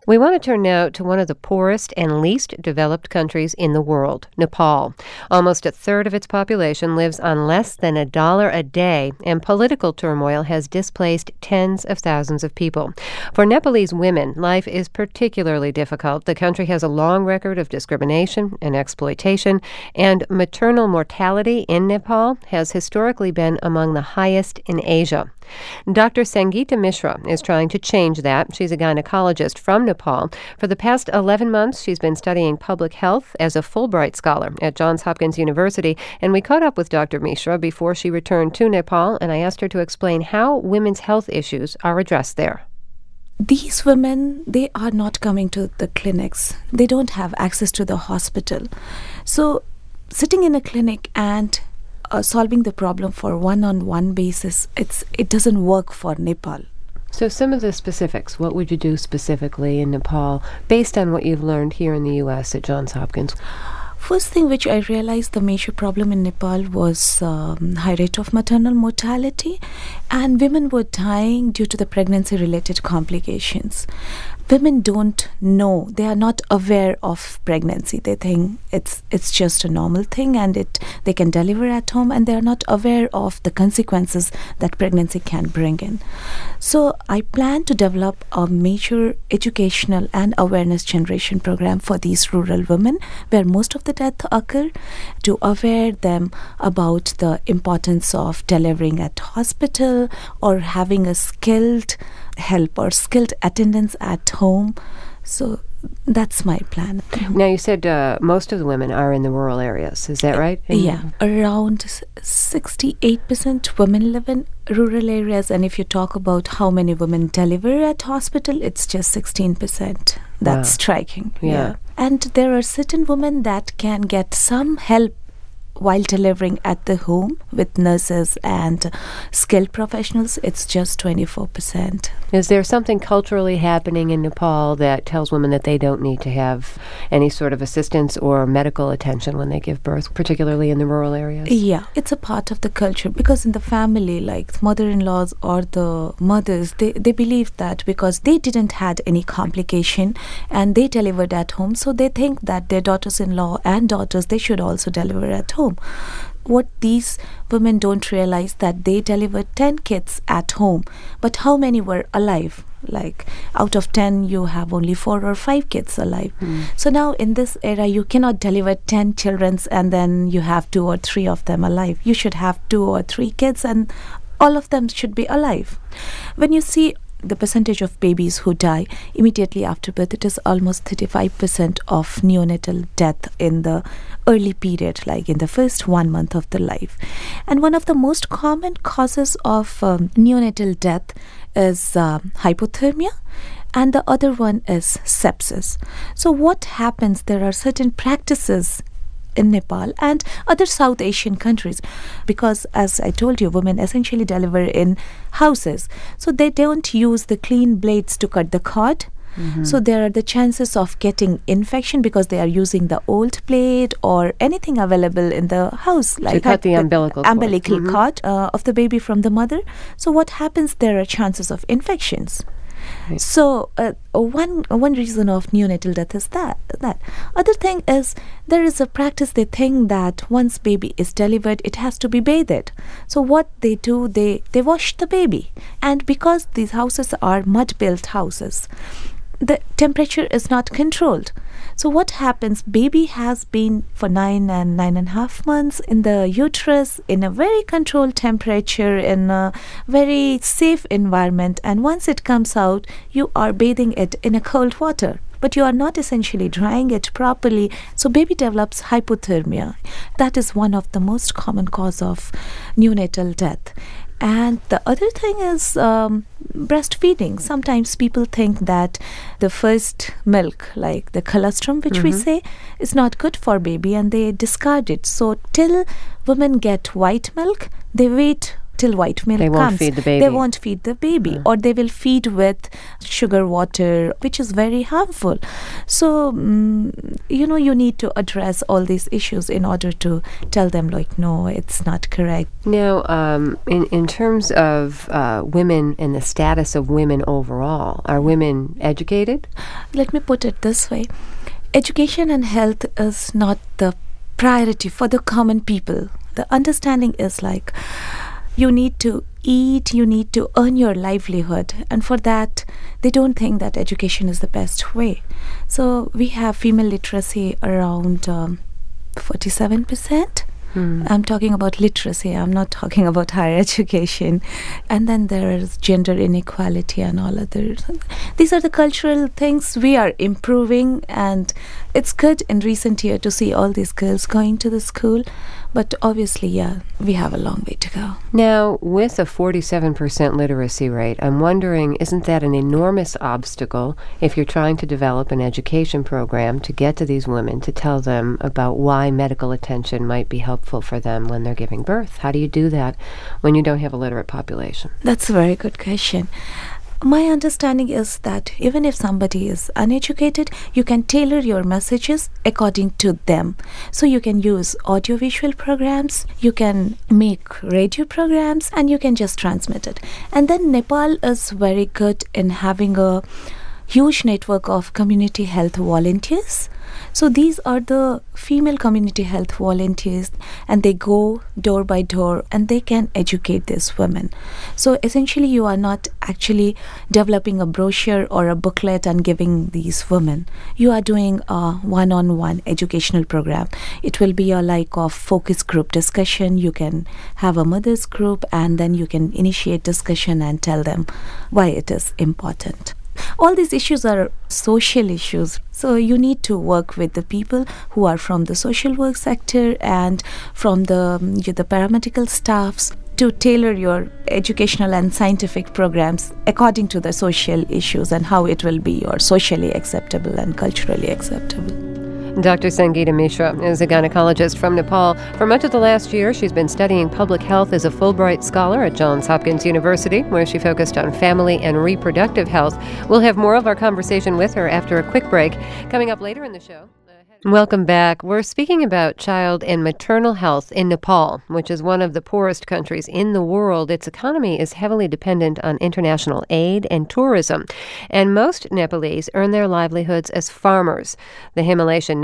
We want to turn now to one of the poorest and least developed countries in the world, Nepal. Almost a third of its population lives on less than $1 a day, and political turmoil has displaced tens of thousands of people. For Nepalese women, life is particularly difficult. The country has a long record of discrimination and exploitation, and maternal mortality in Nepal has historically been among the highest in Asia. Dr. Sangeeta Mishra is trying to change that. She's a gynecologist from Nepal. For the past 11 months, she's been studying public health as a Fulbright scholar at Johns Hopkins University, and we caught up with Dr. Mishra before she returned to Nepal, and I asked her to explain how women's health issues are addressed there. These women, they are not coming to the clinics. They don't have access to the hospital. So sitting in a clinic and solving the problem for one-on-one basis, it doesn't work for Nepal. So some of the specifics, what would you do specifically in Nepal based on what you've learned here in the U.S. at Johns Hopkins? First thing which I realized the major problem in Nepal was high rate of maternal mortality, and women were dying due to the pregnancy-related complications. Women don't know, they are not aware of pregnancy. They think it's just a normal thing and they can deliver at home, and they are not aware of the consequences that pregnancy can bring in. So I plan to develop a major educational and awareness generation program for these rural women where most of the deaths occur, to aware them about the importance of delivering at hospital or having a skilled help or skilled attendance at home. So that's my plan. Now, you said most of the women are in the rural areas. Is that right? Yeah, around 68% women live in rural areas, and if you talk about how many women deliver at hospital, it's just 16%. That's striking. Yeah. And there are certain women that can get some help while delivering at the home with nurses and skilled professionals. It's just 24%. Is there something culturally happening in Nepal that tells women that they don't need to have any sort of assistance or medical attention when they give birth, particularly in the rural areas? Yeah, it's a part of the culture, because in the family, like mother-in-laws or the mothers, they believe that because they didn't had any complication and they delivered at home, so they think that their daughters-in-law and daughters, they should also deliver at home. What these women don't realize, that they delivered 10 kids at home, but how many were alive? Like out of 10, you have only 4 or 5 kids alive. So now in this era, you cannot deliver 10 children and then you have 2 or 3 of them alive. You should have 2 or 3 kids and all of them should be alive. When you see the percentage of babies who die immediately after birth, it is almost 35% of neonatal death in the early period, like in the first 1 month of the life. And one of the most common causes of neonatal death is hypothermia, and the other one is sepsis. So what happens, there are certain practices in Nepal and other South Asian countries, because as I told you, women essentially deliver in houses, so they don't use the clean blades to cut the cord. So there are the chances of getting infection because they are using the old blade or anything available in the house, like to cut the umbilical cord of the baby from the mother. So what happens, there are chances of infections. Right. So one reason of neonatal death is that. Other thing is, there is a practice, they think that once baby is delivered, it has to be bathed. So what they do, they wash the baby. And because these houses are mud-built houses, the temperature is not controlled. So what happens, baby has been for 9 and 9.5 months in the uterus in a very controlled temperature, in a very safe environment, and once it comes out, you are bathing it in a cold water, but you are not essentially drying it properly, so baby develops hypothermia. That is one of the most common cause of neonatal death. And the other thing is breastfeeding. Sometimes people think that the first milk, like the colostrum, which we say, is not good for baby, and they discard it. So till women get white milk, they wait till white milk They won't comes. feed the baby. They won't feed the baby, or they will feed with sugar water, which is very harmful. So, you need to address all these issues in order to tell them, like, no, it's not correct. Now, in terms of women and the status of women overall, are women educated? Let me put it this way. Education and health is not the priority for the common people. The understanding is like, you need to eat, you need to earn your livelihood, and for that they don't think that education is the best way. So we have female literacy around 47%. I'm talking about literacy, I'm not talking about higher education. And then there is gender inequality and all others. These are the cultural things we are improving, and it's good in recent year to see all these girls going to the school. But obviously, we have a long way to go. Now, with a 47% literacy rate, I'm wondering, isn't that an enormous obstacle if you're trying to develop an education program to get to these women, to tell them about why medical attention might be helpful for them when they're giving birth? How do you do that when you don't have a literate population? That's a very good question. My understanding is that even if somebody is uneducated, you can tailor your messages according to them. So you can use audiovisual programs, you can make radio programs, and you can just transmit it. And then Nepal is very good in having a huge network of community health volunteers. So these are the female community health volunteers, and they go door by door and they can educate these women. So essentially, you are not actually developing a brochure or a booklet and giving these women. You are doing a one-on-one educational program. It will be a like of focus group discussion. You can have a mother's group, and then you can initiate discussion and tell them why it is important. All these issues are social issues, so you need to work with the people who are from the social work sector and from the paramedical staffs to tailor your educational and scientific programs according to the social issues and how it will be socially acceptable and culturally acceptable. Dr. Sangeeta Mishra is a gynecologist from Nepal. For much of the last year, she's been studying public health as a Fulbright scholar at Johns Hopkins University, where she focused on family and reproductive health. We'll have more of our conversation with her after a quick break. Coming up later in the show. Welcome back. We're speaking about child and maternal health in Nepal, which is one of the poorest countries in the world. Its economy is heavily dependent on international aid and tourism, and most Nepalese earn their livelihoods as farmers. The Himalayan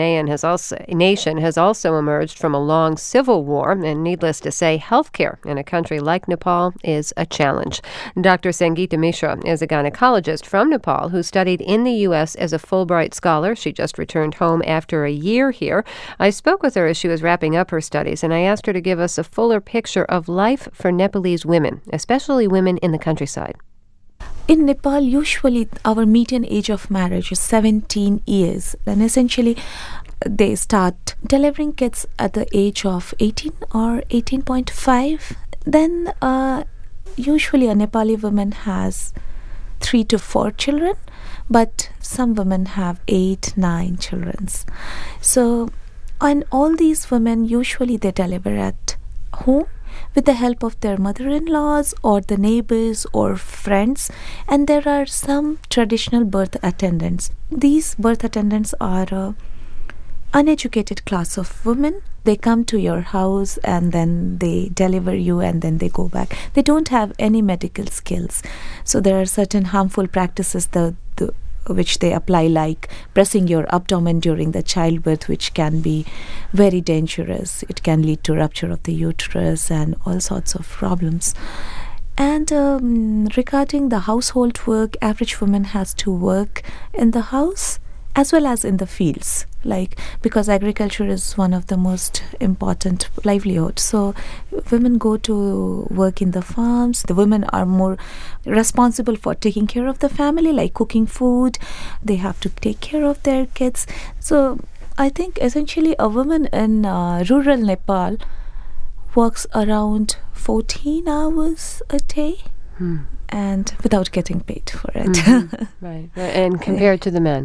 nation has also emerged from a long civil war, and needless to say, healthcare in a country like Nepal is a challenge. Dr. Sangeeta Mishra is a gynecologist from Nepal who studied in the U.S. as a Fulbright scholar. She just returned home after a year here. I spoke with her as she was wrapping up her studies, and I asked her to give us a fuller picture of life for Nepalese women, especially women in the countryside. In Nepal, usually our median age of marriage is 17 years, and essentially they start delivering kids at the age of 18 or 18.5. Then usually a Nepali woman has 3 to 4 children, but some women have 8, 9 children. So, and all these women usually they deliver at home with the help of their mother-in-laws or the neighbors or friends, and there are some traditional birth attendants. These birth attendants are uneducated class of women. They come to your house and then they deliver you and then they go back. They don't have any medical skills. So there are certain harmful practices which they apply, like pressing your abdomen during the childbirth, which can be very dangerous. It can lead to rupture of the uterus and all sorts of problems. And regarding the household work, average woman has to work in the house as well as in the fields, because agriculture is one of the most important livelihoods. So women go to work in the farms. The women are more responsible for taking care of the family, like cooking food. They have to take care of their kids. So I think essentially a woman in rural Nepal works around 14 hours a day and without getting paid for it. Right. And compared to the men?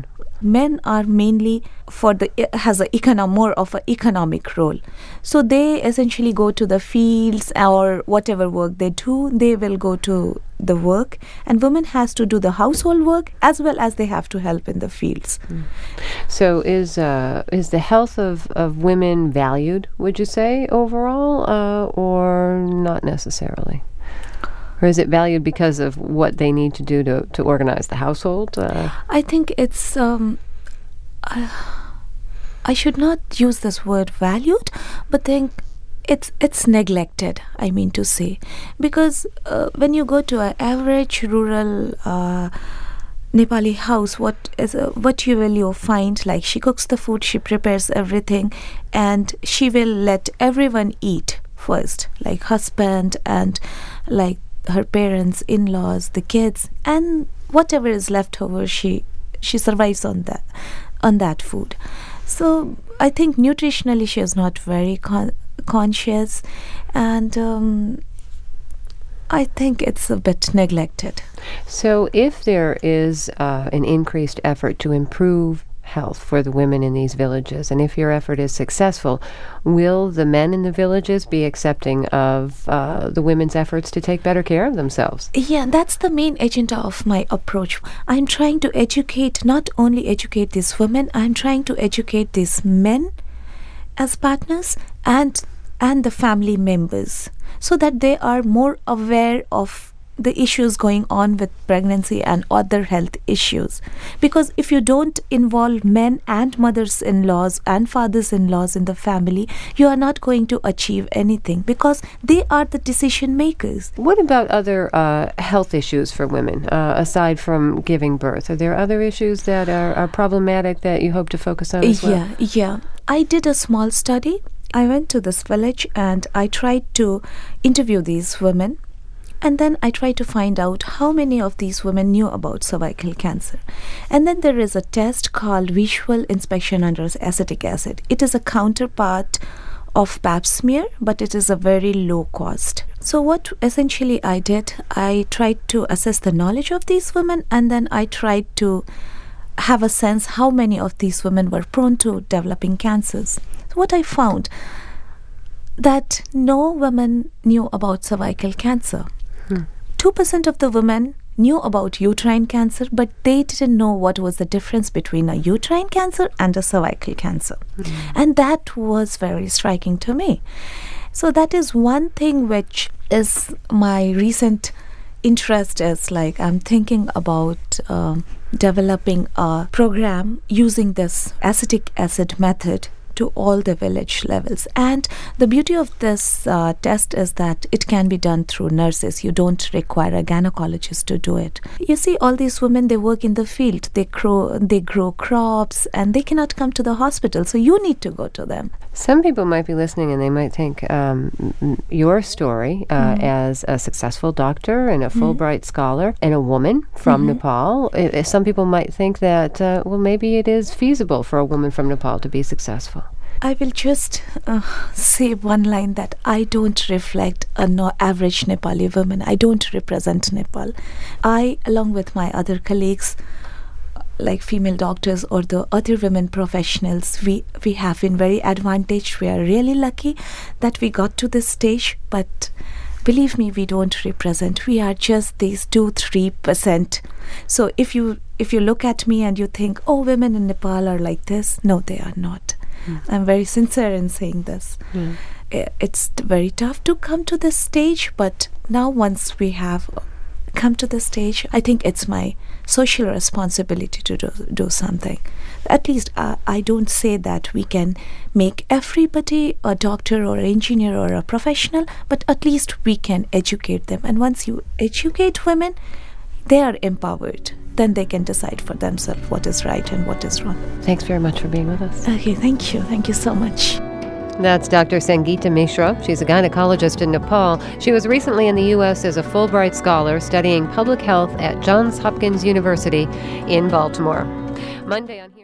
men are mainly more of an economic role. So they essentially go to the fields or whatever work they do, they will go to the work, and women has to do the household work as well as they have to help in the fields. So is the health of women valued, would you say, overall, or not necessarily? Or is it valued because of what they need to do to organize the household? I think it's I should not use this word valued, but think it's neglected, I mean to say, because when you go to an average rural Nepali house, what you will find, like, she cooks the food, she prepares everything, and she will let everyone eat first, like husband and like her parents, in-laws, the kids, and whatever is left over, she survives on that food. So I think nutritionally she is not very conscious, and I think it's a bit neglected. So if there is an increased effort to improve health for the women in these villages, and if your effort is successful, will the men in the villages be accepting of the women's efforts to take better care of themselves? Yeah, that's the main agenda of my approach. I'm trying to educate, not only educate these women, I'm trying to educate these men as partners and the family members, so that they are more aware of the issues going on with pregnancy and other health issues. Because if you don't involve men and mothers-in-laws and fathers-in-laws in the family, you are not going to achieve anything, because they are the decision makers. What about other health issues for women, aside from giving birth? Are there other issues that are problematic that you hope to focus on as well? Yeah. I did a small study. I went to this village and I tried to interview these women. And then I tried to find out how many of these women knew about cervical cancer. And then there is a test called visual inspection under acetic acid. It is a counterpart of pap smear, but it is a very low cost. So what essentially I did, I tried to assess the knowledge of these women, and then I tried to have a sense how many of these women were prone to developing cancers. So what I found, that no women knew about cervical cancer. 2% of the women knew about uterine cancer, but they didn't know what was the difference between a uterine cancer and a cervical cancer. And that was very striking to me. So that is one thing which is my recent interest, is like I'm thinking about developing a program using this acetic acid method to all the village levels. And the beauty of this test is that it can be done through nurses. You don't require a gynecologist to do it. You see, all these women, they work in the field, they grow crops, and they cannot come to the hospital, so you need to go to them. Some people might be listening and they might think your story as a successful doctor and a Fulbright scholar and a woman from Nepal, some people might think that, well, maybe it is feasible for a woman from Nepal to be successful. I will just say one line, that I don't reflect an average Nepali woman. I don't represent Nepal. I, along with my other colleagues, like female doctors or the other women professionals, we have been very advantaged. We are really lucky that we got to this stage, but believe me, we don't represent. We are just these 2-3%. So if you look at me and you think, oh, women in Nepal are like this, no, they are not. I'm very sincere in saying this. It's very tough to come to this stage, but now once we have come to this stage, I think it's my social responsibility to do something. At least I don't say that we can make everybody a doctor or an engineer or a professional, but at least we can educate them. And once you educate women, they are empowered. Then they can decide for themselves what is right and what is wrong. Thanks very much for being with us. Okay, thank you. Thank you so much. That's Dr. Sangeeta Mishra. She's a gynecologist in Nepal. She was recently in the U.S. as a Fulbright scholar studying public health at Johns Hopkins University in Baltimore. Monday on Here.